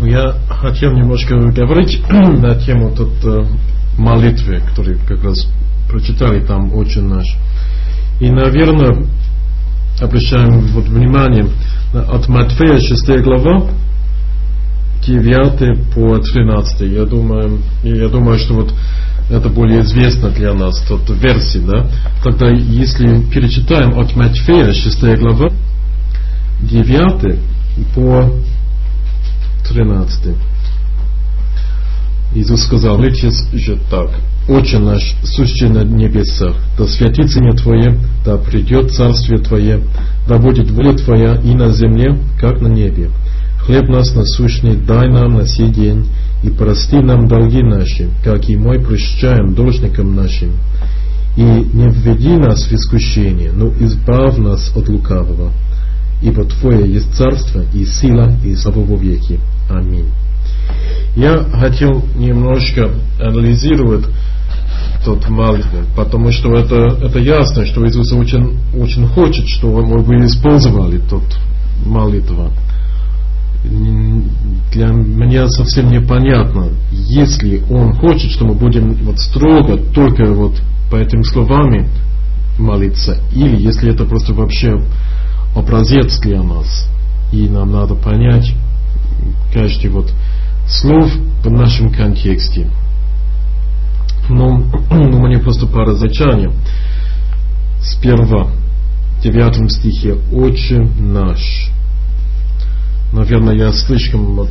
Я хотел немножко говорить на тему молитвы, которую как раз прочитали там «Отче наш». И, наверное, обращаем внимание от Матфея 6 глава 9 по 13. Я думаю, что это более известно для нас, версия, да? Тогда, если перечитаем от Матфея 6 глава 9 по 13. Иисус сказал: «Молитесь же так: Отче наш, сущий на небесах, да святится имя Твое, да придет царствие Твое, да будет воля Твоя и на земле, как на небе. Хлеб наш насущный дай нам на сей день, и прости нам долги наши, как и мы прощаем должникам нашим. И не введи нас в искушение, но избавь нас от лукавого. Ибо Твое есть царство, и сила, и слава во веки. Аминь». Я хотел немножко анализировать тот молитву, потому что это ясно, что Иисус очень хочет, чтобы мы бы использовали тот молитву. Для меня совсем непонятно, если Он хочет, что мы будем строго только по этим словами молиться, или если это просто вообще образец для нас, и нам надо понять каждый слов в нашем контексте. Но у меня просто пара замечаний. Сперва, в 9 стихе: «Отче наш». Наверное, я слишком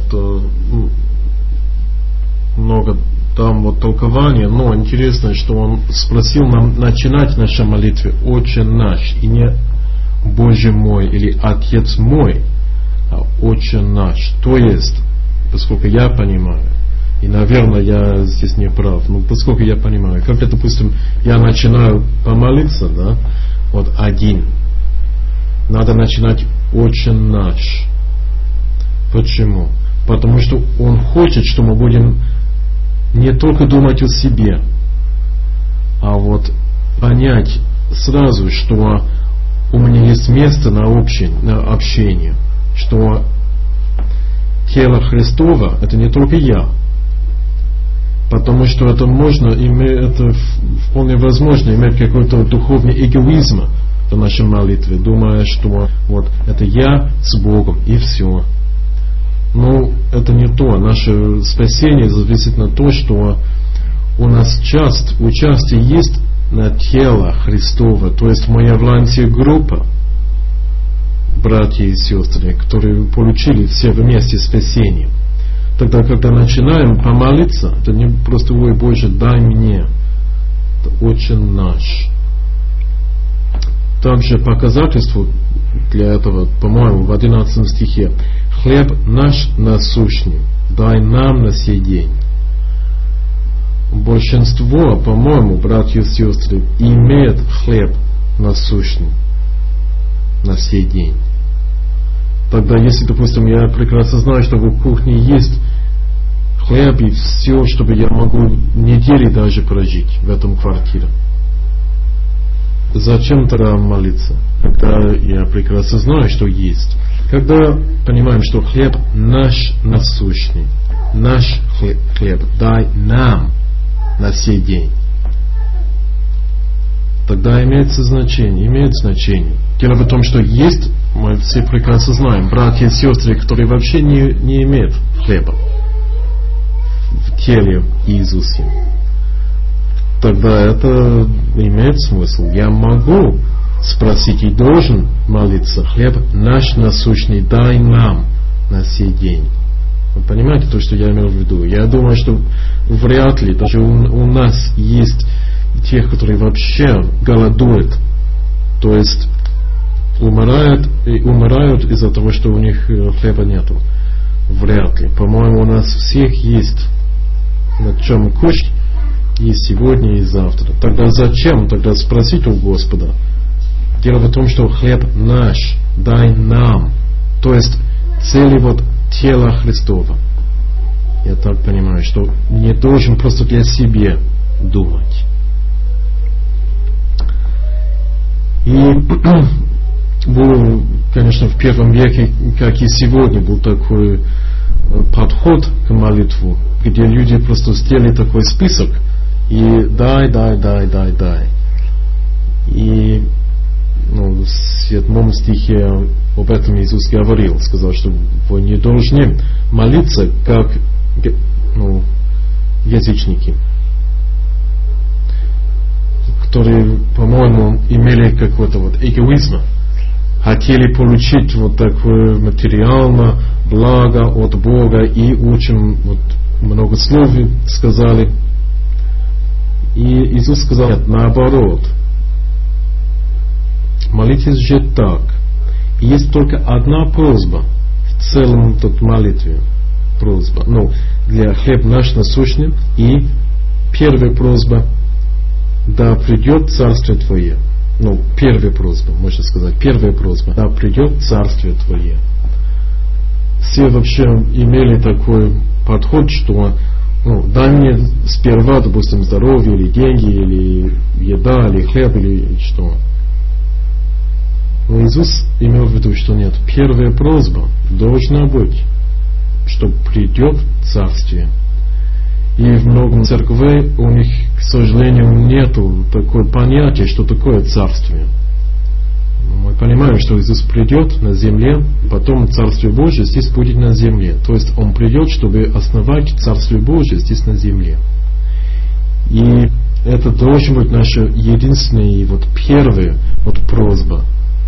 много там толкования, но интересно, что он спросил нам начинать нашу молитву «Отче наш», и не «Боже мой» или «Отец мой», а «Отче наш». То есть, поскольку я понимаю, и, наверное, я здесь не прав, но поскольку я понимаю, когда, допустим, я начинаю помолиться, да, один, надо начинать «Отче наш». Почему? Потому что Он хочет, что мы будем не только думать о себе, а понять сразу, что у меня есть место на общение, что тело Христово — это не только я, потому что это вполне возможно иметь какой-то духовный эгоизм в нашей молитве, думая, что это я с Богом и все. Но это не то. Наше спасение зависит на то, что у нас участие есть на тело Христово, то есть моя волонтер-группа, братья и сестры, которые получили все вместе спасение. Тогда, когда начинаем помолиться, это не просто «Ой, Боже, дай мне», это «Отче наш». Также показательство для этого, по-моему, в 11 стихе: «Хлеб наш насущный дай нам на сей день». Большинство, по-моему, братья и сестры, имеет хлеб насущный на сей день. Тогда, если, допустим, я прекрасно знаю, что в кухне есть хлеб и все, чтобы я могу недели даже прожить в этом квартире, зачем тогда молиться, когда я прекрасно знаю, что есть? Когда понимаем, что хлеб наш насущный, наш хлеб дай нам на сей день, тогда имеет значение. Дело в том, что есть, мы все прекрасно знаем, братья и сестры, которые вообще не имеют хлеба в теле Иисуса. Тогда это имеет смысл. Я могу спросить и должен молиться: «Хлеб наш насущный дай нам на сей день». Вы понимаете то, что я имел в виду? Я думаю, что вряд ли даже у нас есть тех, которые вообще голодуют, то есть умирают из-за того, что у них хлеба нету. Вряд ли. По-моему, у нас всех есть на чем кушать и сегодня, и завтра. Тогда зачем тогда спросить у Господа? Дело в том, что хлеб наш дай нам, то есть целый тело Христова. Я так понимаю, что не должен просто для себя думать. И был, конечно, в первом веке, как и сегодня, был такой подход к молитву, где люди просто сделали такой список и дай. И в 7 стихе об этом Иисус говорил, сказал, что вы не должны молиться как язычники, которые, по-моему, имели какой-то эгоизм, хотели получить такое материальное благо от Бога и очень много слов сказали. И Иисус сказал, нет, наоборот. Молитесь же так. И есть только одна просьба в целом молитве. Просьба. Для хлеб наш насущный. И первая просьба, да придет Царствие Твое. Первая просьба, можно сказать. Первая просьба, да придет Царствие Твое. Все вообще имели такой подход, что дай мне сперва, допустим, здоровье, или деньги, или еда, или хлеб, или что. Но Иисус имел в виду, что нет. Первая просьба должна быть, что придет Царствие. И в многом церквей у них, к сожалению, нету такого понятия, что такое Царствие. Мы понимаем, что Иисус придет на земле, потом Царствие Божие здесь будет на земле. То есть Он придет, чтобы основать Царствие Божие здесь на земле. И это должна быть наша единственная и первая просьба,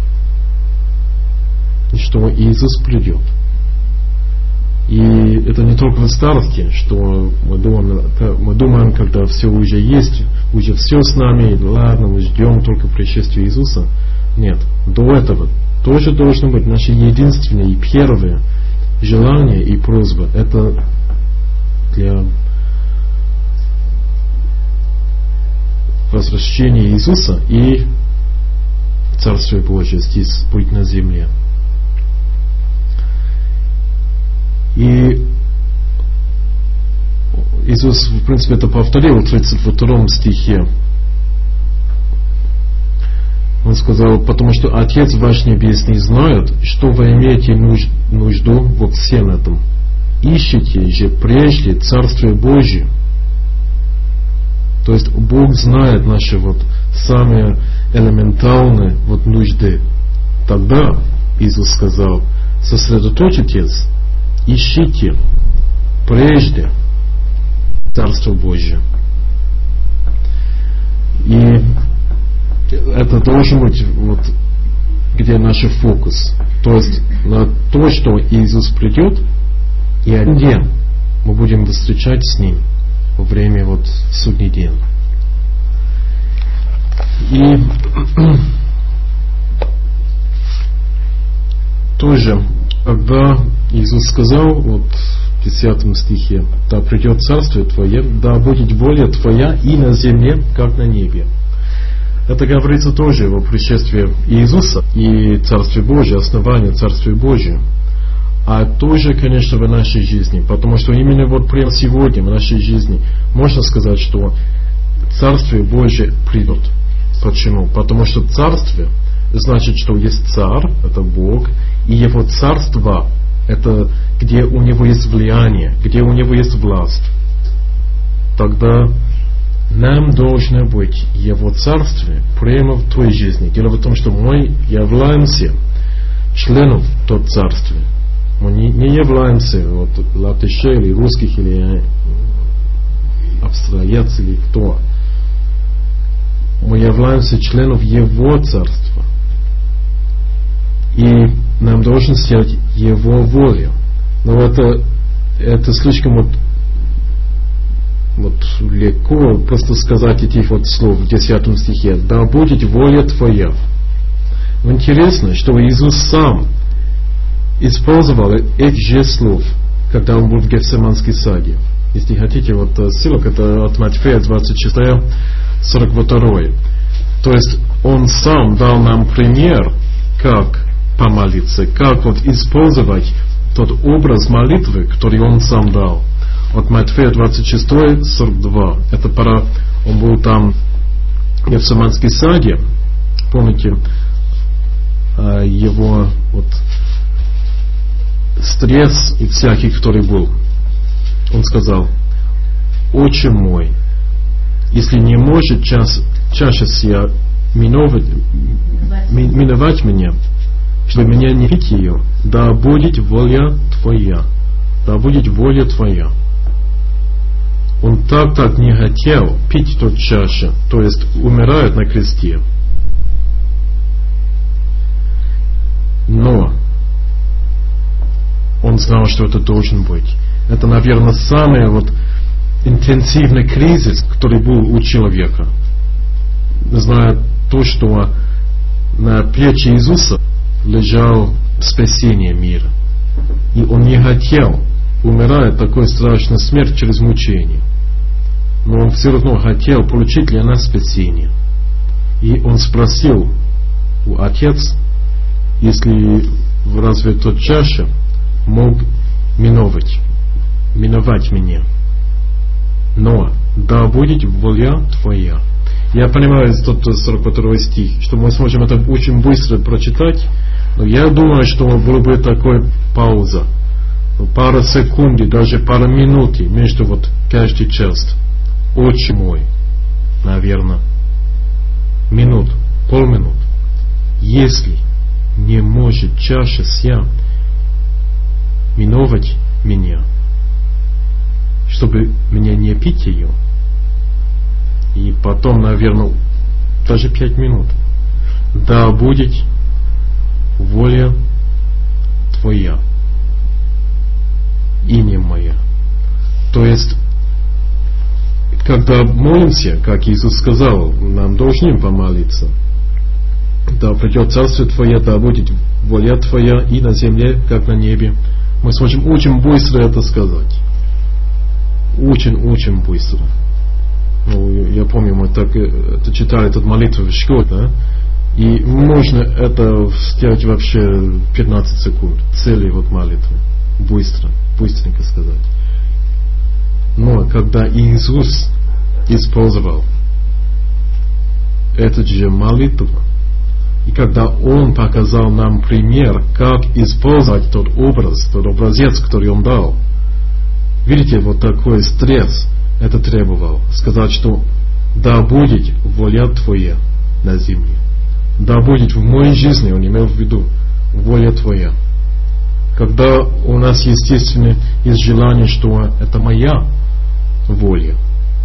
что Иисус придет. И это не только в старости, что мы думаем, когда все уже есть, уже все с нами, и ладно, мы ждем только пришествия Иисуса. Нет, до этого тоже должно быть наше единственное и первое желание и просьба. Это для возвращения Иисуса и Царствие Божие здесь будет на земле. И Иисус, в принципе, это повторил в 32 стихе. Он сказал, потому что Отец ваш Небесный знает, что вы имеете нужду во всем этом. Ищите же прежде Царствие Божие. То есть Бог знает наши самые элементарные нужды. Тогда Иисус сказал, сосредоточьтесь, ищите прежде Царство Божие. И это должен быть где наш фокус. То есть на то, что Иисус придет, и один день мы будем встречать с Ним во время судный день. И тоже, когда Иисус сказал в 10 стихе, да придет Царствие Твое, да будет воля Твоя и на земле, как на небе. Это говорится тоже о пришествии Иисуса и Царстве Божие, основании Царствия Божия. А тоже, конечно, в нашей жизни. Потому что именно прямо сегодня в нашей жизни можно сказать, что Царствие Божие придет. Почему? Потому что Царствие значит, что есть Царь, это Бог, и Его Царство, это где у Него есть влияние, где у Него есть власть. Тогда нам должно быть Его Царствие прямо в той жизни. Дело в том, что мы являемся членом того Царствия. Мы не являемся латышей или русских или австралийцев или кто. Мы являемся членом Его Царства. И нам должен сделать Его волю. Но это слишком легко просто сказать этих слов в 10 стихе. Да будет воля Твоя. Но интересно, что Иисус сам использовал эти же слов, когда Он был в Гефсиманском саде. Если хотите, ссылка, это от Матфея 26, 42. То есть Он сам дал нам пример, как помолиться, как использовать тот образ молитвы, который Он сам дал. От Матфея 26, 42. Это Он был там в Гефсиманском саде. Помните, Его стресс и всякий, который был, он сказал: «Отче мой, если не может чаша сия миновать меня, чтобы меня не пить ее, да будет воля Твоя, да будет воля Твоя». Он так не хотел пить тот чашу, то есть умирает на кресте. Но он знал, что это должен быть. Это, наверное, самый интенсивный кризис, который был у человека. Зная то, что на плечи Иисуса лежал спасение мира. И он не хотел умирать такой страшной смертью через мучение. Но он все равно хотел получить для нас спасение. И он спросил у Отец, если разве тот чаша мог миновать меня. Но да будет воля Твоя. Я понимаю из 42 стих, что мы сможем это очень быстро прочитать, но я думаю, что была бы такая пауза, пара секунд, даже пара минут между каждой частью. Отче мой, наверное, полминут. Если не может чаша сия миновать меня, чтобы меня не пить ее, и потом, наверное, даже 5 минут, да будет воля Твоя и не моя. То есть, когда молимся, как Иисус сказал, нам должны помолиться: да придет Царствие Твое, да будет воля Твоя и на земле, как на небе. Мы сможем очень быстро это сказать. Очень быстро. Я помню, мы так читали эту молитву в школе, да? И можно это сделать вообще 15 секунд. Целый молитвы. Быстренько сказать. Но когда Иисус использовал эту же молитву, и когда Он показал нам пример, как использовать тот образец, который Он дал, видите, такой стресс это требовал. Сказать, что да будет воля Твоя на земле. Да будет в моей жизни, он имел в виду, воля Твоя. Когда у нас, естественно, есть желание, что это моя воля,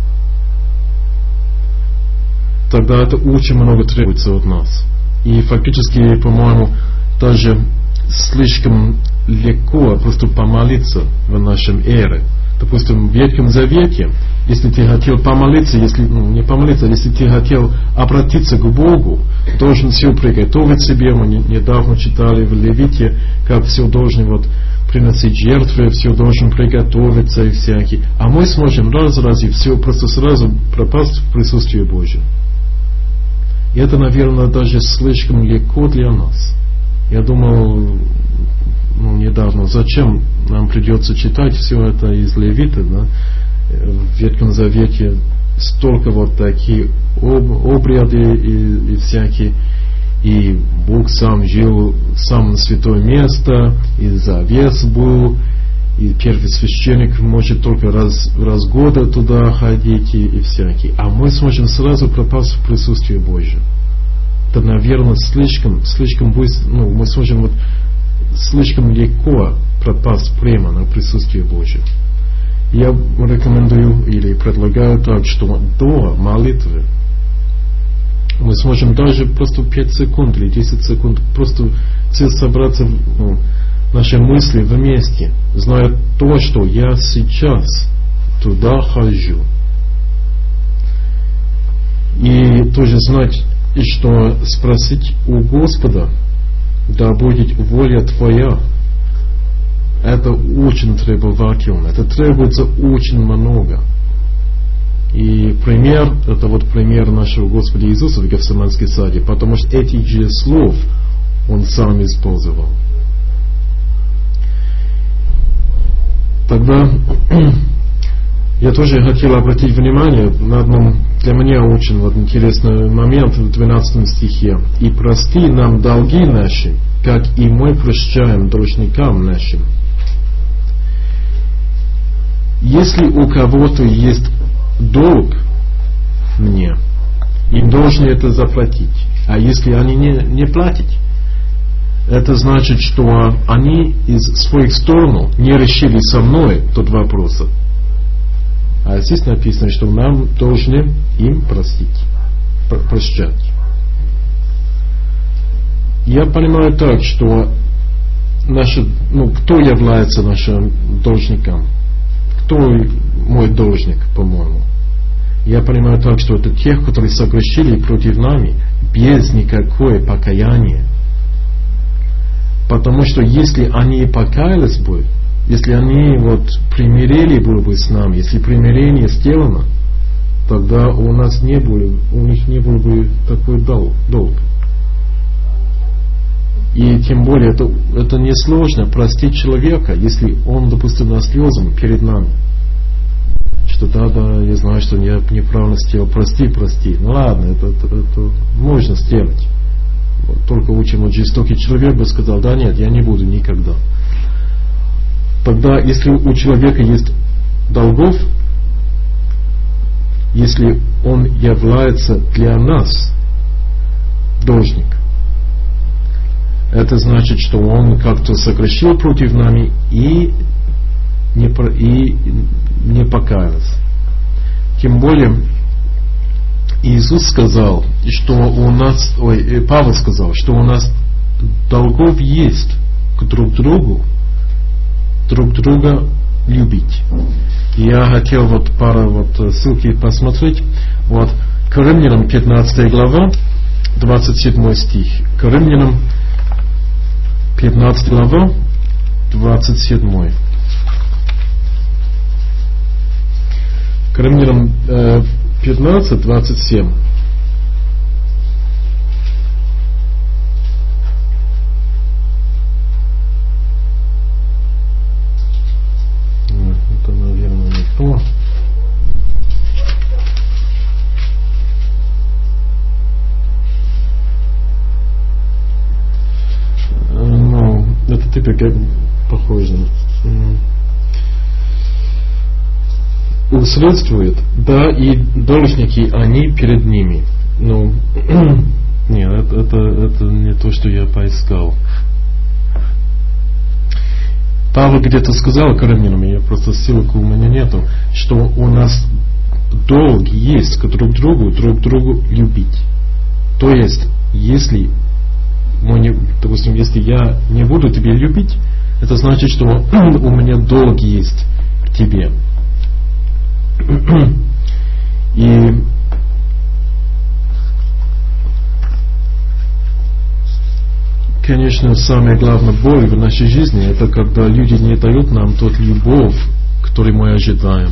тогда это очень много требуется от нас. И фактически, по-моему, даже слишком легко просто помолиться в нашем эре. Допустим, в Ветхом Завете, если ты хотел помолиться, если ты хотел обратиться к Богу, должен все приготовить себе. Мы недавно читали в Левите, как все должны приносить жертвы, все должен приготовиться и всякие. А мы сможем раз и все просто сразу пропасть в присутствие Божьем. И это, наверное, даже слишком легко для нас. Я думал, недавно, зачем нам придется читать все это из Левита, да? В Ветхом Завете столько такие обряды и всякие, и Бог сам жил в самом святое место, и завес был, и первый священник может только раз в года туда ходить и всякие. А мы сможем сразу пропасть в присутствие Божье. Это, наверное, слишком быстро, мы сможем слишком легко пропасть прямо на присутствие Божье. Я рекомендую или предлагаю так, что до молитвы мы сможем даже просто 5 секунд или 10 секунд просто все собраться, наши мысли вместе, зная то, что я сейчас туда хожу. И тоже знать, что спросить у Господа, да будет воля Твоя. Это очень требовательно. Это требуется очень много. И пример, это пример нашего Господа Иисуса в Гефсиманской саде, потому что этих же слов Он сам использовал. Тогда я тоже хотел обратить внимание на одном для меня очень интересный момент в 12 стихе. «И прости нам долги наши, как и мы прощаем должникам нашим». если у кого-то есть долг мне, им должны это заплатить. А если они не платят, это значит, что они из своих сторон не решили со мной тот вопрос. А здесь написано, что нам должны им прощать. Я понимаю так, что кто является нашим должником? Кто мой должник, по-моему? Я понимаю так, что это тех, которые согрешили против нами без никакого покаяния. Потому что если они покаялись бы, если они примирили бы с нами, если примирение сделано, тогда у них не был бы такой долг. И тем более это несложно простить человека, если он, допустим, наслезан перед нами. Что да, я знаю, что я неправильно сделал, прости. Ну ладно, это можно сделать. Только очень жестокий человек бы сказал, да нет, я не буду никогда. Тогда, если у человека есть долгов, если он является для нас должник, это значит, что он как-то согрешил против нами и не покаялся. Тем более, Иисус сказал, что Павел сказал, что у нас долгов есть к друг друга любить. Я хотел пару ссылки посмотреть. К Римлянам 15 глава, 27 стих. К Римлянам 15 глава, 27. К Римлянам 15, 27. Это, наверное, не то. Это типа как похоже. Усредствует, да, и должники они перед ними. Нет, это не то, что я поискал. Павел где-то сказал к римлянам, я просто ссылку у меня нету, что у нас долг есть к друг другу любить. То есть, если если я не буду тебя любить, это значит, что у меня долг есть к тебе. И конечно, самая главная боль в нашей жизни, это когда люди не дают нам тот любовь, который мы ожидаем.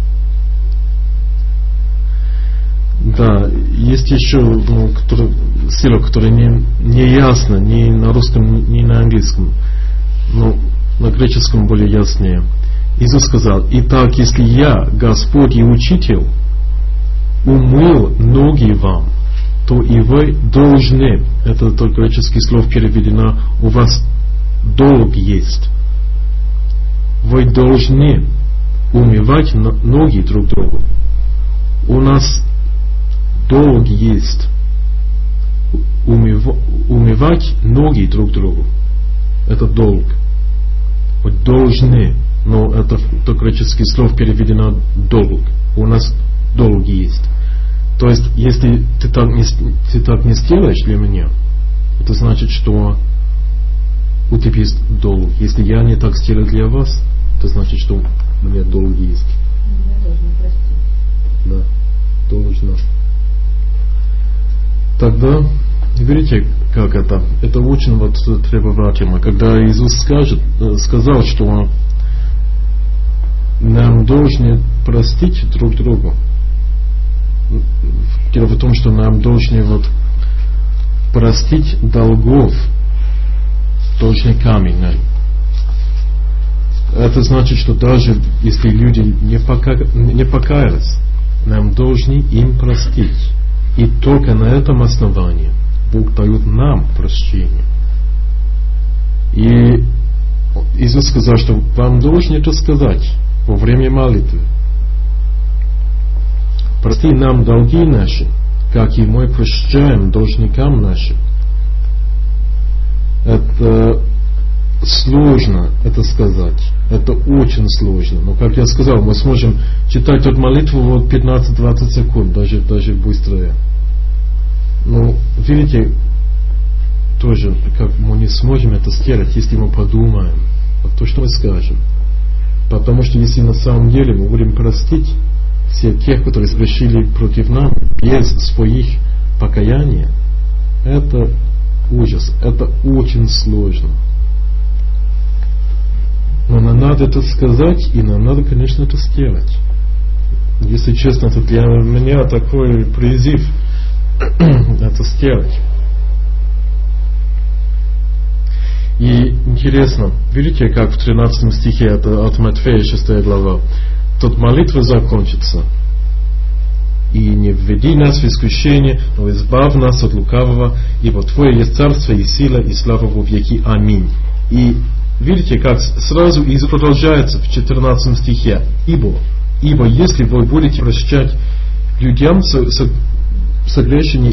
Да, есть еще сила, которая не ясна ни на русском, ни на английском, но на греческом более яснее. Иисус сказал: «Итак, если я, Господь и Учитель, умыл ноги вам, то и вы должны», это только греческое слово переведено, у вас долг есть. Вы должны умывать ноги друг другу. У нас долг есть умывать ноги друг другу. Это долг. Вы должны, но это греческое слово переведено долг. У нас долг есть. То есть, если ты так не сделаешь для меня, это значит, что у тебя есть долг. Если я не так сделаю для вас, это значит, что у меня долг есть. Да, должна. Тогда, видите, как это? Это очень требовательно. Когда Иисус сказал, что нам должны простить друг другу. Дело в том, что нам должны простить долгов должниками. Это значит, что даже если люди не покаялись, нам должны им простить. И только на этом основании Бог дает нам прощение. И Иисус сказал, что вам должен это сказать во время молитвы. Прости нам долги наши, как и мы прощаем должникам нашим. Это сложно это сказать. Это очень сложно. Но, как я сказал, мы сможем читать эту молитву вот 15-20 секунд, даже быстрее. Но, видите, тоже, как мы не сможем это сделать, если мы подумаем, то, что мы скажем. Потому что если на самом деле мы будем простить всех тех, которые согрешили против нас, без своих покаяния, это ужас, это очень сложно. Но нам надо это сказать, и нам надо, конечно, это сделать. Если честно, это для меня такой призыв это сделать. И интересно, видите, как в 13 стихе, это от Матфея 6 глава, тут молитва закончится. И не введи нас в искушение, но избавь нас от лукавого, ибо Твое есть царство и сила и слава во веки. Аминь. И видите, как сразу и продолжается в 14 стихе. Ибо если вы будете прощать людям сокращение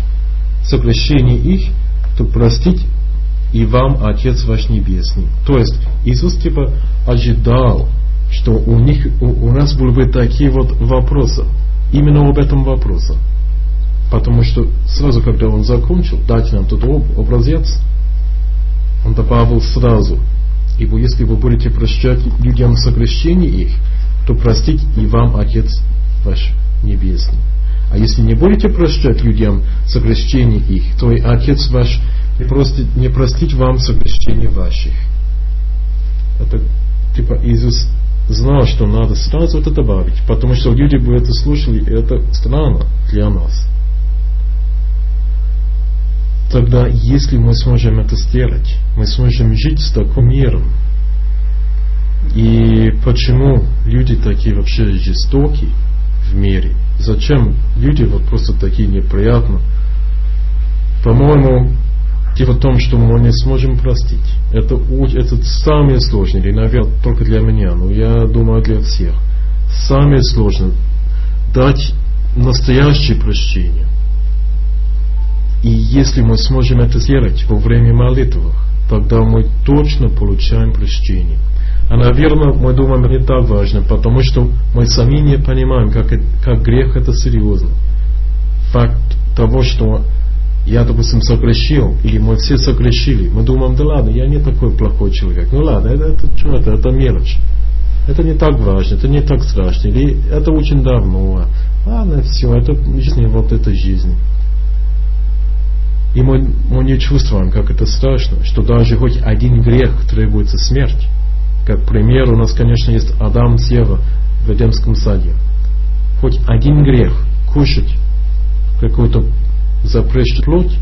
их, то простить и вам Отец ваш Небесный. То есть Иисус ожидал, что у нас будут быть такие вот вопросы. Именно об этом вопросе. Потому что сразу, когда он закончил, дайте нам тут образец, он добавил сразу: ибо если вы будете прощать людям сокращение их, то простить и вам Отец ваш Небесный. А если не будете прощать людям сокращение их, то и Отец ваш не простит вам сокращение ваших. Это Иисус знал, что надо сразу это добавить, потому что люди бы это слушали, и это странно для нас. Тогда, если мы сможем это сделать, мы сможем жить с таким миром. И почему люди такие вообще жестокие в мире? Зачем люди вот просто такие неприятные? По-моему, дело в том, что мы не сможем простить. Это самое сложное, или, наверное, только для меня, но я думаю, для всех. Самое сложное дать настоящее прощение. И если мы сможем это сделать во время молитвы, тогда мы точно получаем прощение. А, наверное, мы думаем, не так важно, потому что мы сами не понимаем, как грех это серьезно. Факт того, что я, допустим, согрешил, или мы все согрешили, мы думаем, да ладно, я не такой плохой человек. Ну ладно, это мелочь. Это не так важно, это не так страшно. Или это очень давно. Ладно, все, это жизнь, вот это жизнь. И мы не чувствуем, как это страшно, что даже хоть один грех требуется смерть. Как пример, у нас, конечно, есть Адам и Ева в Эдемском саде. Хоть один грех, кушать какую-то запрещенную плоть,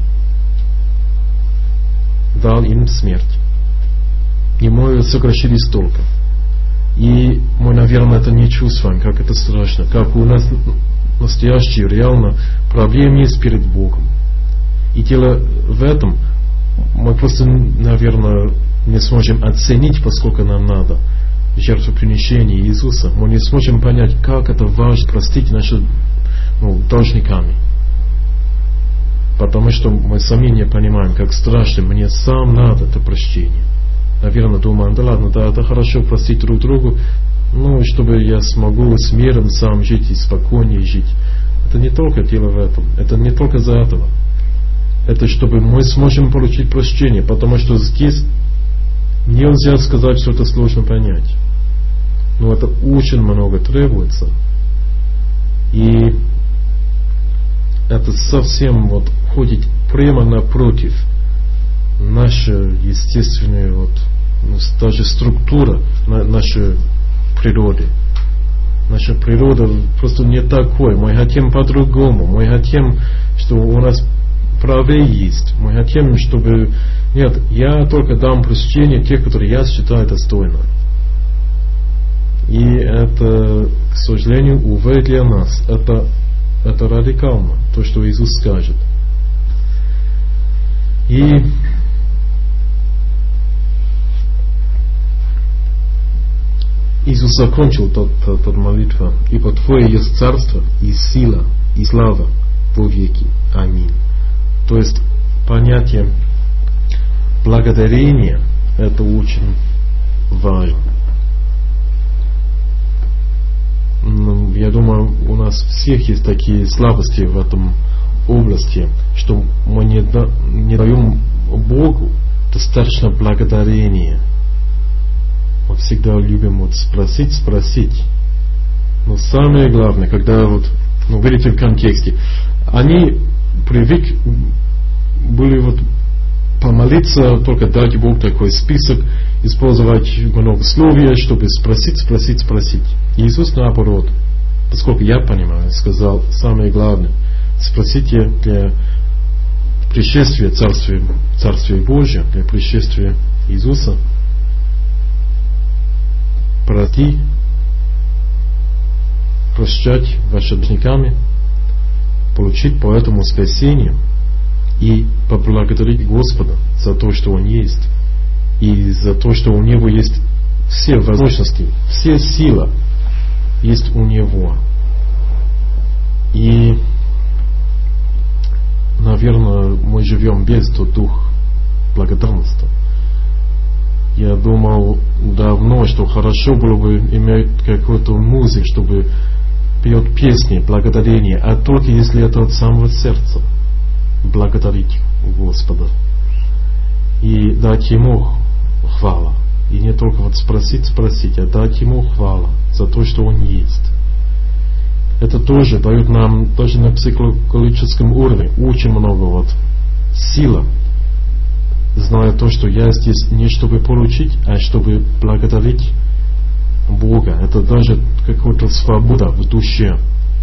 дал им смерть. И мы согрешили столько. И мы, наверное, это не чувствуем, как это страшно. Как у нас настоящие, реально проблемы есть перед Богом. И дело в этом, мы просто, наверное, не сможем оценить, поскольку нам надо жертвоприношение Иисуса. Мы не сможем понять, как это важно простить наши должниками. Потому что мы сами не понимаем, как страшно, мне сам надо это прощение. Наверное, думаем, да ладно, да, это хорошо простить друг другу, чтобы я смогу с миром сам жить и спокойнее жить. Это не только дело в этом, это не только за этого. Это чтобы мы сможем получить прощение, потому что здесь нельзя сказать, что это сложно понять. Но это очень много требуется. И это совсем ходит прямо напротив нашей естественной даже структура нашей природы. Наша природа просто не такой. Мы хотим по-другому. Мы хотим, что у нас правее есть. Мы хотим, чтобы... Нет, я только дам прощение тех, которые я считаю достойны. И это, к сожалению, увы для нас. Это радикально, то, что Иисус скажет. И Иисус закончил тот молитву. Ибо Твое есть царство, и сила, и слава во веки. Аминь. То есть понятие благодарения — это очень важно. Я думаю, у нас всех есть такие слабости в этом области, что мы не даем Богу достаточно благодарения. Мы всегда любим спросить. Но самое главное, когда видите в контексте, они были помолиться, только дать Богу такой список, использовать многословие, чтобы спросить. Иисус наоборот, поскольку я понимаю, сказал самое главное: спросите для пришествия Царствия Божия, для пришествия Иисуса, прощать вашими должниками, получить по этому спасение и поблагодарить Господа за то, что Он есть, и за то, что у Него есть все возможности, все силы есть у Него. И, наверное, мы живем без того духа благодарности. Я думал давно, что хорошо было бы иметь какую-то музыку, чтобы петь песни благодарения, а только если это от самого сердца. Благодарить Господа и дать Ему хвалу. И не только спросить, а дать Ему хвалу за то, что Он есть. Это тоже дает нам, даже на психологическом уровне, очень много силы, зная то, что я здесь не чтобы получить, а чтобы благодарить Бога. Это даже какая-то свобода в душе,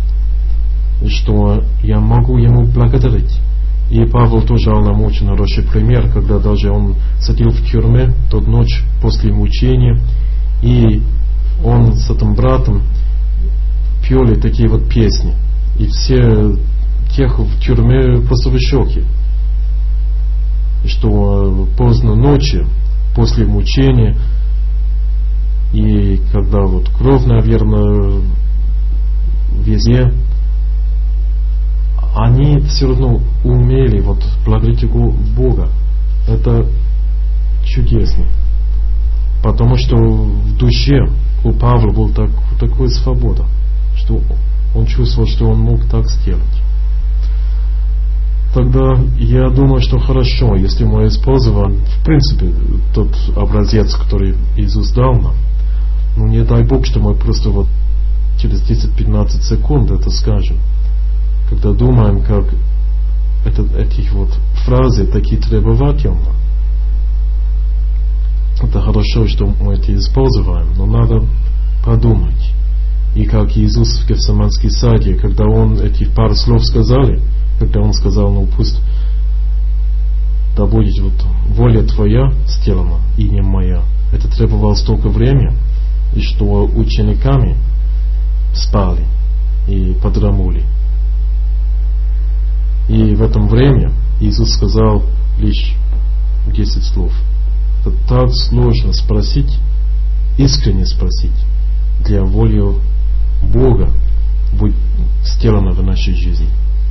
что я могу Ему благодарить. И Павел тоже дал нам очень хороший пример, когда даже он сидел в тюрьме тот ночь после мучения, и он с этим братом пели такие песни. И все тех в тюрьме просто в шоке. Что поздно ночью, после мучения, и когда кровь, наверное, везде, они все равно умели благодарить Бога. Это чудесно. Потому что в душе у Павла была такая свобода, что он чувствовал, что он мог так сделать. Тогда я думаю, что хорошо, если мы используем, в принципе, тот образец, который Иисус дал нам. Но не дай Бог, что мы просто через 10-15 секунд это скажем. Когда думаем, как этих фразы такие требовательные, это хорошо, что мы это используем, но надо подумать. И как Иисус в Гефсиманском саде, когда Он эти пару слов сказали, когда Он сказал, пусть да будет воля Твоя сделана, и не моя. Это требовало столько времени, и что учениками спали и подремали. И в этом время Иисус сказал лишь 10 слов. Это так сложно спросить, искренне спросить, для воли Бога будет сделано в нашей жизни.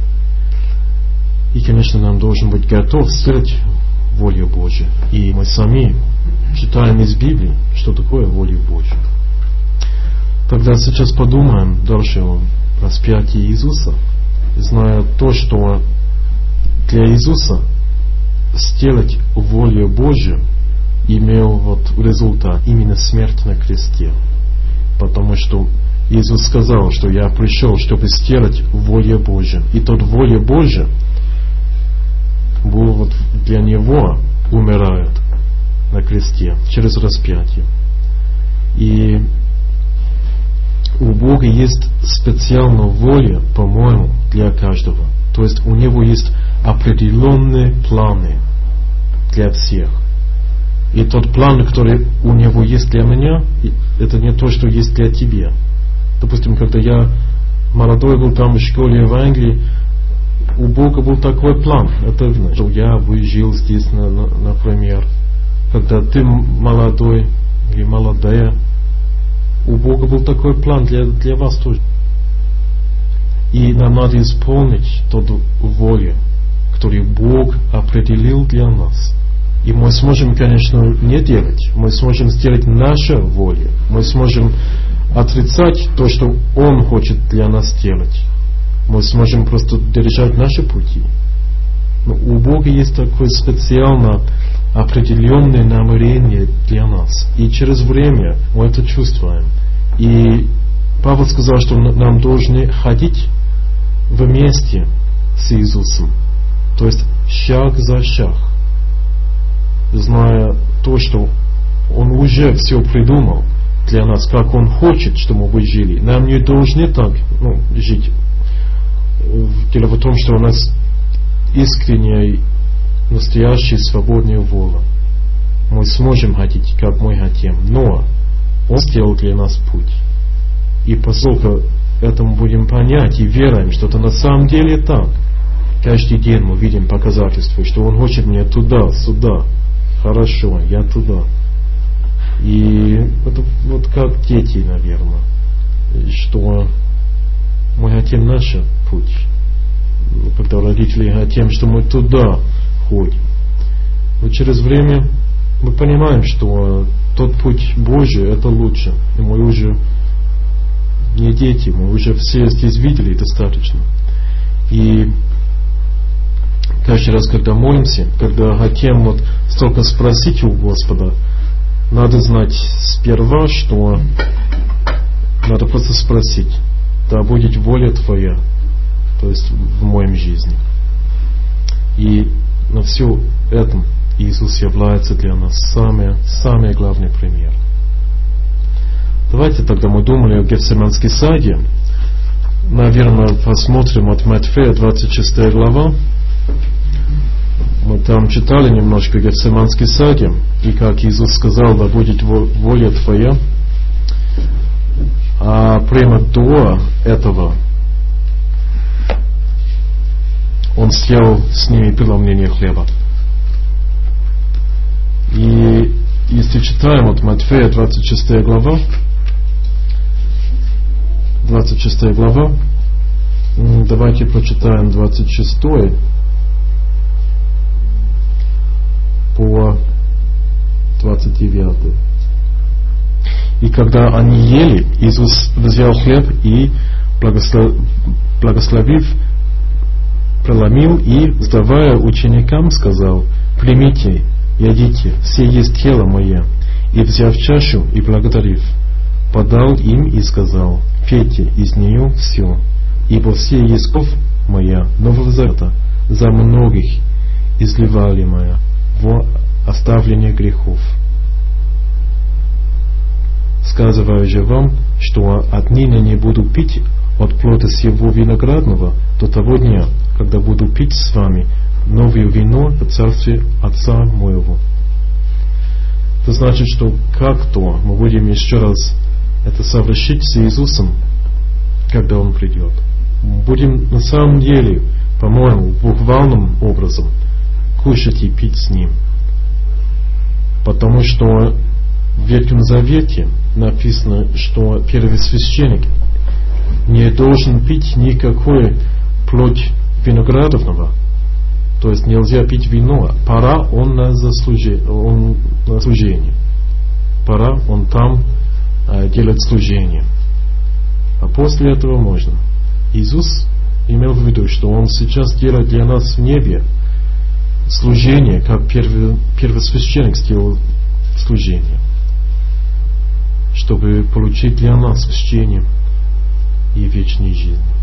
И, конечно, нам должен быть готов сделать волю Божью. И мы сами читаем из Библии, что такое воля Божья. Тогда сейчас подумаем дальше о распятии Иисуса, зная то, что для Иисуса сделать волю Божью имел результат именно смерть на кресте. Потому что Иисус сказал, что я пришел, чтобы сделать волю Божью. И тот воля Божья был для Него умирает на кресте через распятие. И у Бога есть специальная воля, по-моему, для каждого. То есть у Него есть определенные планы для всех. И тот план, который у Него есть для меня, это не то, что есть для тебя. Допустим, когда я молодой был там в школе в Англии, у Бога был такой план. Это что я бы жил здесь, например. Когда ты молодой или молодая, у Бога был такой план для вас тоже. И нам надо исполнить ту волю, которую Бог определил для нас. И мы сможем, конечно, не делать. Мы сможем сделать нашу волю. Мы сможем отрицать то, что Он хочет для нас делать. Мы сможем просто держать наши пути. Но у Бога есть такое специально определенное намерение для нас. И через время мы это чувствуем. И Павел сказал, что нам должны ходить вместе с Иисусом. То есть шаг за шаг. Зная то, что Он уже все придумал для нас, как Он хочет, чтобы мы жили. Нам не должны так жить. Дело в том, что у нас искренняя, настоящая, свободная воля. Мы сможем ходить, как мы хотим. Но Он сделал для нас путь. И поскольку это мы будем понять и верим, что это на самом деле так, каждый день мы видим показательства, что Он хочет меня туда, сюда. Хорошо, я туда. И это вот как дети, наверное, что мы хотим наш путь. Когда родители хотим, что мы туда ходим. Но через время мы понимаем, что тот путь Божий это лучше. И мы уже не дети, мы уже все здесь видели достаточно. И каждый раз, когда молимся, когда хотим вот столько спросить у Господа, надо знать сперва, что надо просто спросить: да будет воля Твоя, то есть в моей жизни. И на все этом Иисус является для нас самый главный пример. Давайте тогда мы думали о Гефсиманской саде. Наверное, посмотрим от Матфея 26 глава. Мы там читали немножко о Гефсиманской саде, и как Иисус сказал: да будет воля Твоя. А прямо до этого Он съел с ними преломление хлеба. И если читаем от Матфея 26 глава, давайте прочитаем 26 по 29. И когда они ели, Иисус взял хлеб и, благословив, преломил и, сдавая ученикам, сказал: примите, едите, все есть тело мое. И, взяв чашу и благодарив, подал им и сказал: пейте из нее все, ибо все есть кровь моя Нового Завета, за многих изливаемая во оставление грехов. Сказываю же вам, что отныне не буду пить от плода сего виноградного до того дня, когда буду пить с вами новое вино в царстве Отца моего. Это значит, что как-то мы будем еще раз это совершить с Иисусом, когда Он придет. Будем на самом деле, по-моему, буквальным образом кушать и пить с Ним. Потому что в Ветхом Завете написано, что первосвященник не должен пить никакой плоть виноградного. То есть нельзя пить вино. Пора он на служение. Пора он там делать служение. А после этого можно. Иисус имел в виду, что Он сейчас делает для нас в небе служение, как первосвященник сделал служение, чтобы получить для нас прощение и вечную жизнь.